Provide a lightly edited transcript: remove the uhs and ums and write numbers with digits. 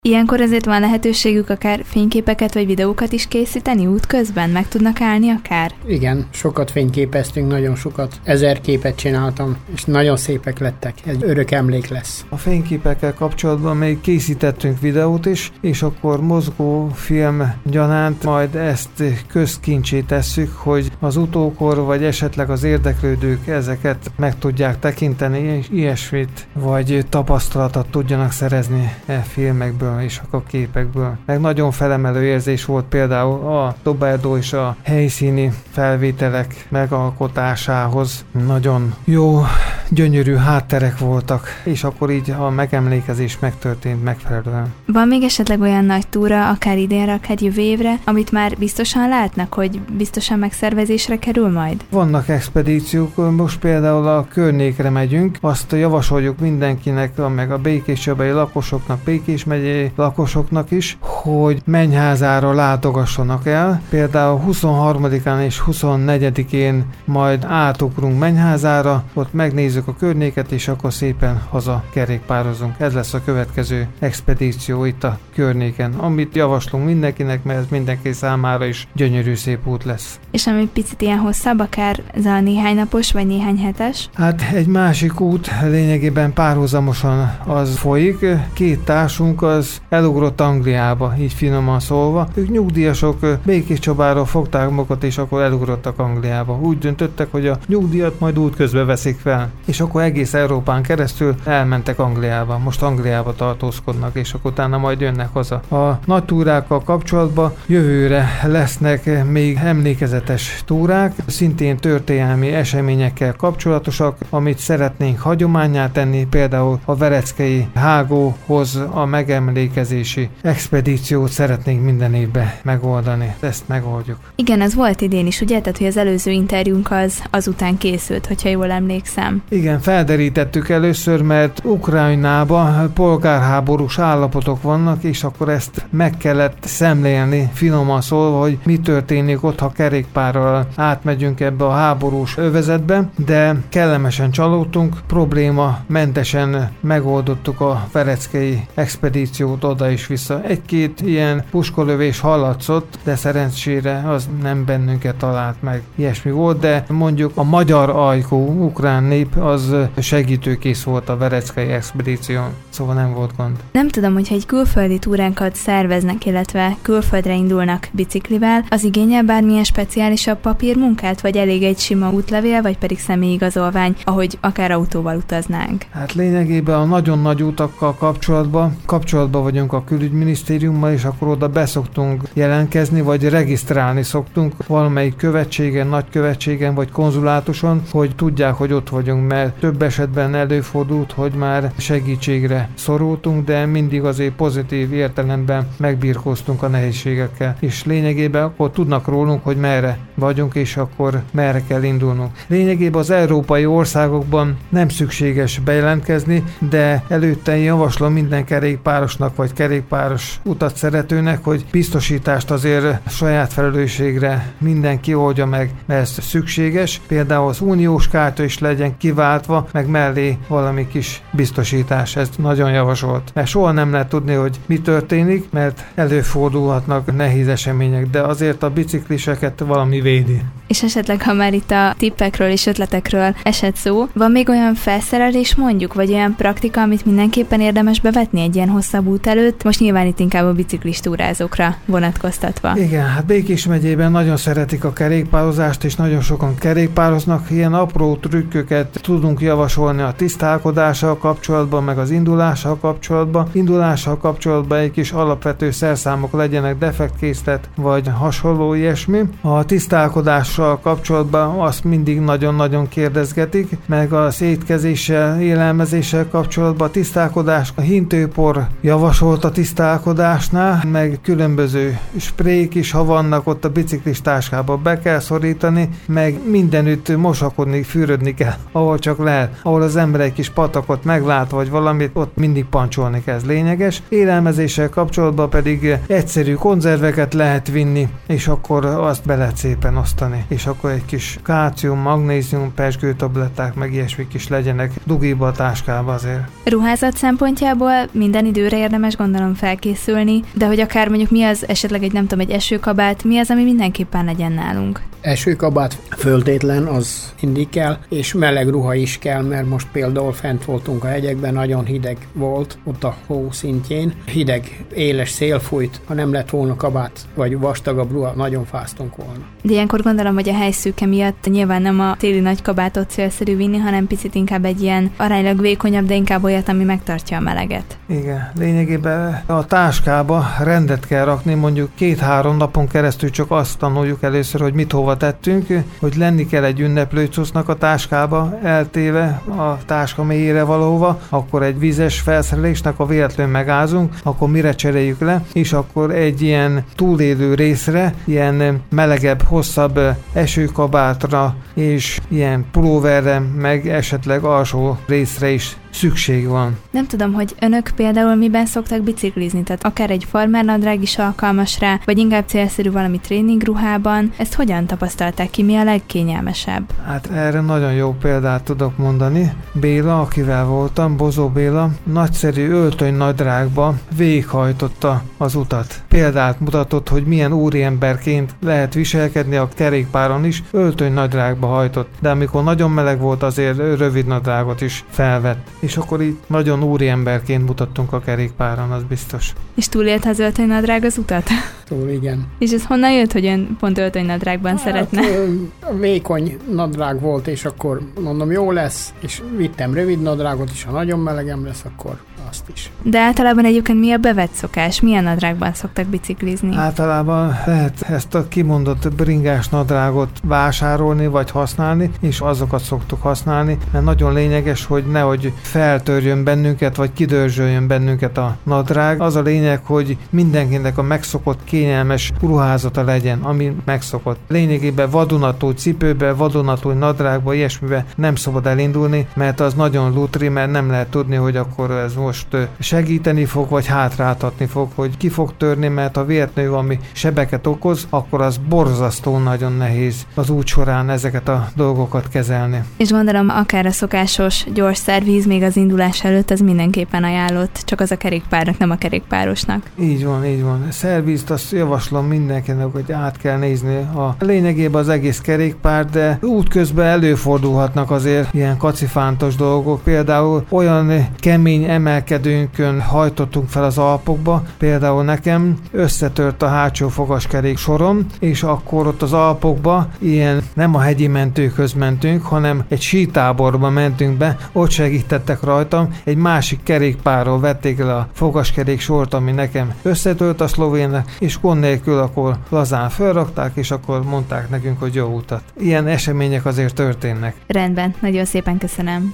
Ilyenkor azért van lehetőségük akár fényképeket vagy videókat is készíteni útközben? Meg tudnak állni akár? Igen, sokat fényképeztünk, nagyon sokat. 1000 képet csináltam, és nagyon szépek lettek. Ez örök emlék lesz. A fényképekkel kapcsolatban még készítettünk videót is, és akkor mozgófilm gyanánt majd ezt közkincsé tesszük, hogy az utókor vagy esetleg az érdeklődők ezeket meg tudják tekinteni, és ilyesmit vagy tapasztalatot tudjanak szerezni filmekből és a képekből. Meg nagyon felemelő érzés volt például a Doberdó és a helyszíni felvételek megalkotásához. Nagyon jó, gyönyörű hátterek voltak, és akkor így a megemlékezés megtörtént megfelelően. Van még esetleg olyan nagy túra, akár idénre, akár jövő évre, amit már biztosan látnak, hogy biztosan megszervezésre kerül majd? Vannak expedíciók, most például a környékre megyünk, azt javasoljuk mindenkinek, meg a békéscsabai lakosoknak, Békés megyei lakosoknak is, hogy Mennyházára látogassanak el. Például 23-án és 24-én majd átugrunk Mennyházára, ott megnézzük a környéket, és akkor szépen haza kerékpározunk. Ez lesz a következő expedíció itt a környéken, amit javaslunk mindenkinek, mert ez mindenki számára is gyönyörű szép út lesz. És ami picit ilyen hosszabb, akár ez a néhány napos vagy néhány hetes? Hát egy másik út lényegében párhuzamosan az folyik. Két társunk az elugrott Angliába, így finoman szólva. Ők nyugdíjasok, Békéscsabáról fogták magukat, és akkor elugrottak Angliába. Úgy döntöttek, hogy a nyugdíjat majd útközben veszik fel. És akkor egész Európán keresztül elmentek Angliába. Most Angliába tartózkodnak, és akkor utána majd jönnek haza. A nagy túrákkal kapcsolatban jövőre lesznek még emlékezetes túrák, szintén történelmi eseményekkel kapcsolatosak, amit szeretnénk hagyománnyá tenni, például a Vereckei hágóhoz a megemlékezési expedíciót szeretnénk minden évben megoldani. Ezt megoldjuk. Igen, ez volt idén is, ugye? Tehát, hogy az előző interjúnk az azután készült, hogyha jól emlékszem. Igen, felderítettük először, mert Ukrajnában polgárháborús állapotok vannak, és akkor ezt meg kellett szemlélni, finoman szólva, hogy mi történik ott, ha kerékpárral átmegyünk ebbe a háborús övezetbe, de kellemesen csalódtunk, problémamentesen megoldottuk a vereckei expedíciót oda is vissza. Egy-két ilyen puskolövés hallatszott, de szerencsére az nem bennünket talált meg. Ilyesmi volt, de mondjuk a magyar ajkú ukrán nép az segítőkész volt a vereckei expedíción, szóval nem volt gond. Nem tudom, hogyha egy külföldi túránkat szerveznek, illetve külföldre indulnak biciklivel, az igényel bármilyen speciálisabb papírmunkát, vagy elég egy sima útlevél, vagy pedig személyigazolvány, ahogy akár autóval utaznánk? Hát lényegében a nagyon nagy utakkal kapcsolatban vagyunk a külügyminisztériummal, és akkor oda beszoktunk jelentkezni, vagy regisztrálni szoktunk valamelyik követségen, nagykövetségen, vagy konzulátuson, hogy tudják, hogy ott vagyunk, mert több esetben előfordult, hogy már segítségre szorultunk, de mindig azért pozitív értelemben megbirkóztunk a nehézségekkel, és lényegében akkor tudnak rólunk, hogy merre vagyunk, és akkor merre kell indulnunk. Lényegében az európai országokban nem szükséges bejelentkezni, de előtte javaslom minden kerékpárosnak, vagy kerékpáros utat szeretőnek, hogy biztosítást azért saját felelősségre mindenki oldja meg, mert ez szükséges. Például az uniós kártya is legyen kiváltva, meg mellé valami kis biztosítás. Ez nagyon javasolt. Mert soha nem lehet tudni, hogy mi történik, mert előfordulhatnak nehéz események, de azért a bicikliseket valami védi. És esetleg, ha már itt a tippekről és ötletekről esett szó, van még olyan felszerelés mondjuk, vagy olyan praktika, amit mindenképpen érdemes bevetni egy ilyen hosszabb út előtt? Most nyilván itt inkább a biciklistúrázókra vonatkoztatva. Igen, hát Békés megyében nagyon szeretik a kerékpározást, és nagyon sokan kerékpároznak. Ilyen apró trükköket tudunk javasolni a tisztálkodással kapcsolatban, meg az indulással kapcsolatban. Indulással kapcsolatban egy kis alapvető szerszámok legyenek, defektkészlet, vagy hasonló ilyesmi. A tisztálkodással kapcsolatban azt mindig nagyon-nagyon kérdezgetik, meg az étkezéssel, élelmezéssel kapcsolatban a tisztálkodás, a hintőpor javasolt a tisztálkodásnál, meg különböző sprék is, ha vannak ott a biciklis táskába, be kell szorítani, meg mindenütt mosakodni, fürödni kell, ahol csak lehet. Ahol az ember egy kis patakot meglát, vagy valamit, ott mindig pancsolni kell, ez lényeges. Élelmezéssel kapcsolatban pedig egyszerű konzerveket lehet vinni, és akkor azt be lehet szépen osztani. és akkor egy kis kálcium, magnézium, pezsgőtabletták, meg ilyesmik is legyenek dugiba a táskába azért. Ruházat szempontjából minden időre érdemes gondolom felkészülni, de hogy akár mondjuk mi az esetleg egy esőkabát, mi az, ami mindenképpen legyen nálunk? Esőkabát föltétlen, az mindig kell, és meleg ruha is kell, mert most például fent voltunk a hegyekben, nagyon hideg volt, ott a hó szintjén. Hideg, éles szél fújt, ha nem lett volna kabát, vagy vastagabb ruha, nagyon fáztunk volna. De ilyenkor gondolom, hogy a helyszűke miatt nyilván nem a téli nagy kabátot célszerű vinni, hanem picit inkább egy ilyen aránylag vékonyabb, de inkább olyat, ami megtartja a meleget. Igen, lényegében a táskába rendet kell rakni, mondjuk 2-3 napon keresztül csak azt tanuljuk először, hogy mit hova tettünk, hogy lenni kell egy ünneplőcuccnak a táskába eltéve a táska mélyére valahova, akkor egy vízes felszerelésnek, a véletlenül megázunk, akkor mire cseréljük le, és akkor egy ilyen túlélő részre, ilyen melegebb, hosszabb esőkabátra és ilyen pulóverre, meg esetleg alsó részre is szükség van. Nem tudom, hogy önök például miben szoktak biciklizni, tehát akár egy farmernadrág is alkalmas rá, vagy inkább célszerű valami tréningruhában. Ezt hogyan tapasztalták ki, mi a legkényelmesebb? Hát erre nagyon jó példát tudok mondani. Béla, akivel voltam, Bozó Béla, nagyszerű öltönynadrágba végighajtotta az utat. Példát mutatott, hogy milyen úriemberként lehet viselkedni a kerékpáron is, öltönynadrágba hajtott, de amikor nagyon meleg volt, azért rövid nadrágot is felvett. És akkor így nagyon úriemberként mutattunk a kerékpáron, az biztos. És túlélte az öltönynadrág az utat? Túl, igen. És ez honnan jött, hogy ön pont öltönynadrágban szeretne? Vékony nadrág volt, és akkor mondom, jó lesz, és vittem rövid nadrágot is, ha nagyon melegem lesz, akkor azt is. De általában egyébként mi a bevett szokás? Milyen nadrágban szoktak biciklizni? Általában lehet ezt a kimondott bringás nadrágot vásárolni, vagy használni, és azokat szoktuk használni, mert nagyon lényeges, hogy nehogy feltörjön bennünket, vagy kidörzsöljön bennünket a nadrág. Az a lényeg, hogy mindenkinek a megszokott, kényelmes ruházata legyen, ami megszokott. Lényegében vadonatúj cipőbe, vadonatúj nadrágba, ilyesmibe nem szabad elindulni, mert az nagyon lutri, mert nem lehet tudni, hogy akkor ez most segíteni fog, vagy hátráltatni fog, hogy ki fog törni, mert ha véletlenül ami sebeket okoz, akkor az borzasztó nagyon nehéz az út során ezeket a dolgokat kezelni. És gondolom, akár a szokásos gyors szervíz még az indulás előtt, az mindenképpen ajánlott, csak az a kerékpárnak, nem a kerékpárosnak. Így van, így van. Szervízt azt javaslom mindenkinek, hogy át kell nézni a lényegében az egész kerékpár, de útközben előfordulhatnak azért ilyen kacifántos dolgok. Például olyan kemény emelkedőnkön hajtottunk fel az Alpokba, például nekem összetört a hátsó fogaskerék sorom, és akkor ott az Alpokba ilyen nem a hegyi mentőkhöz mentünk, hanem egy sítáborba mentünk be, ott segítettek rajtam, egy másik kerékpárról vették el a fogaskerék sort, ami nekem összetört a szlovénnek, és gond nélkül akkor lazán felrakták, és akkor mondták nekünk, hogy jó utat. Ilyen események azért történnek. Rendben, nagyon szépen köszönöm.